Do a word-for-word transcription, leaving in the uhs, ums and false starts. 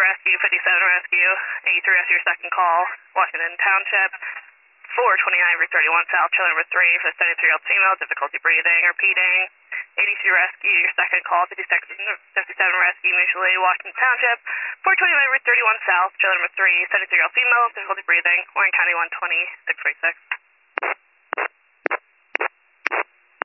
Rescue, fifty-seven Rescue, eighty-three Rescue, your second call, Washington Township, four twenty-nine Route thirty-one South, child number three for the seventy-three-year-old female, difficulty breathing, repeating, eighty-three Rescue, your second call, fifty-six, fifty-seven Rescue, mutually, Washington Township, four twenty-nine Route thirty-one South, child number three, seventy-three-year-old female, difficulty breathing, Warren County one twenty, six forty-six.